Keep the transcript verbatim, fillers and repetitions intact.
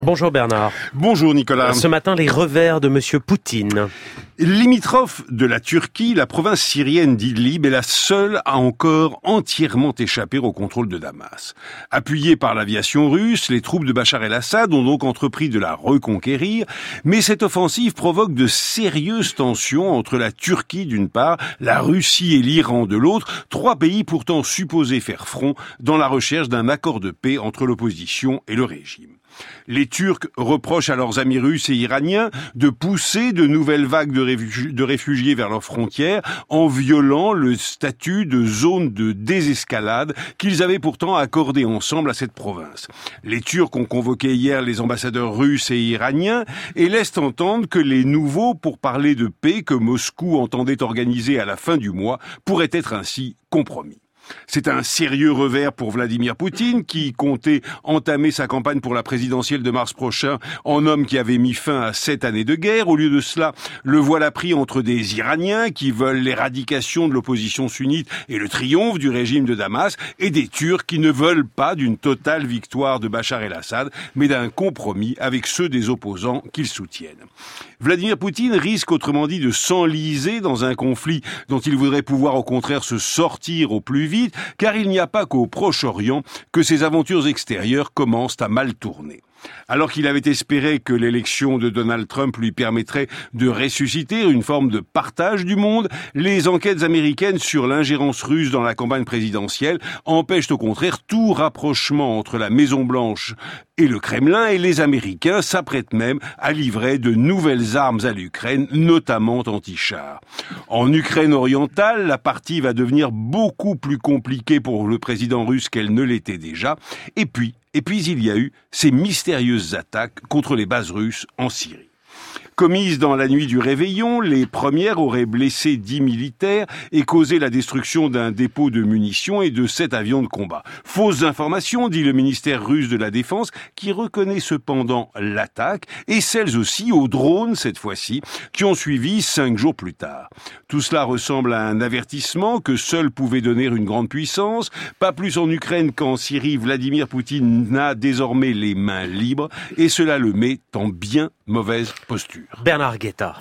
Bonjour Bernard. Bonjour Nicolas. Ce matin, les revers de Monsieur Poutine. Limitrophe de la Turquie, la province syrienne d'Idlib est la seule à encore entièrement échapper au contrôle de Damas. Appuyées par l'aviation russe, les troupes de Bachar el-Assad ont donc entrepris de la reconquérir, mais cette offensive provoque de sérieuses tensions entre la Turquie d'une part, la Russie et l'Iran de l'autre, trois pays pourtant supposés faire front dans la recherche d'un accord de paix entre l'opposition et le régime. Les Turcs reprochent à leurs amis russes et iraniens de pousser de nouvelles vagues de, réfugi- de réfugiés vers leurs frontières en violant le statut de zone de désescalade qu'ils avaient pourtant accordé ensemble à cette province. Les Turcs ont convoqué hier les ambassadeurs russes et iraniens et laissent entendre que les nouveaux pourparlers de paix que Moscou entendait organiser à la fin du mois pourraient être ainsi compromis. C'est un sérieux revers pour Vladimir Poutine, qui comptait entamer sa campagne pour la présidentielle de mars prochain en homme qui avait mis fin à sept années de guerre. Au lieu de cela, le voilà pris entre des Iraniens qui veulent l'éradication de l'opposition sunnite et le triomphe du régime de Damas, et des Turcs qui ne veulent pas d'une totale victoire de Bachar el-Assad, mais d'un compromis avec ceux des opposants qu'ils soutiennent. Vladimir Poutine risque autrement dit de s'enliser dans un conflit dont il voudrait pouvoir au contraire se sortir au plus vite, car il n'y a pas qu'au Proche-Orient que ses aventures extérieures commencent à mal tourner. Alors qu'il avait espéré que l'élection de Donald Trump lui permettrait de ressusciter une forme de partage du monde, les enquêtes américaines sur l'ingérence russe dans la campagne présidentielle empêchent au contraire tout rapprochement entre la Maison-Blanche et le Kremlin, et les Américains s'apprêtent même à livrer de nouvelles armes à l'Ukraine, notamment anti-chars. En Ukraine orientale, la partie va devenir beaucoup plus compliquée pour le président russe qu'elle ne l'était déjà, et puis Et puis il y a eu ces mystérieuses attaques contre les bases russes en Syrie. Commises dans la nuit du réveillon, les premières auraient blessé dix militaires et causé la destruction d'un dépôt de munitions et de sept avions de combat. Fausses informations, dit le ministère russe de la Défense, qui reconnaît cependant l'attaque, et celles aussi aux drones, cette fois-ci, qui ont suivi cinq jours plus tard. Tout cela ressemble à un avertissement que seul pouvait donner une grande puissance. Pas plus en Ukraine qu'en Syrie, Vladimir Poutine n'a désormais les mains libres, et cela le met en bien mauvaise posture. Bernard Guetta.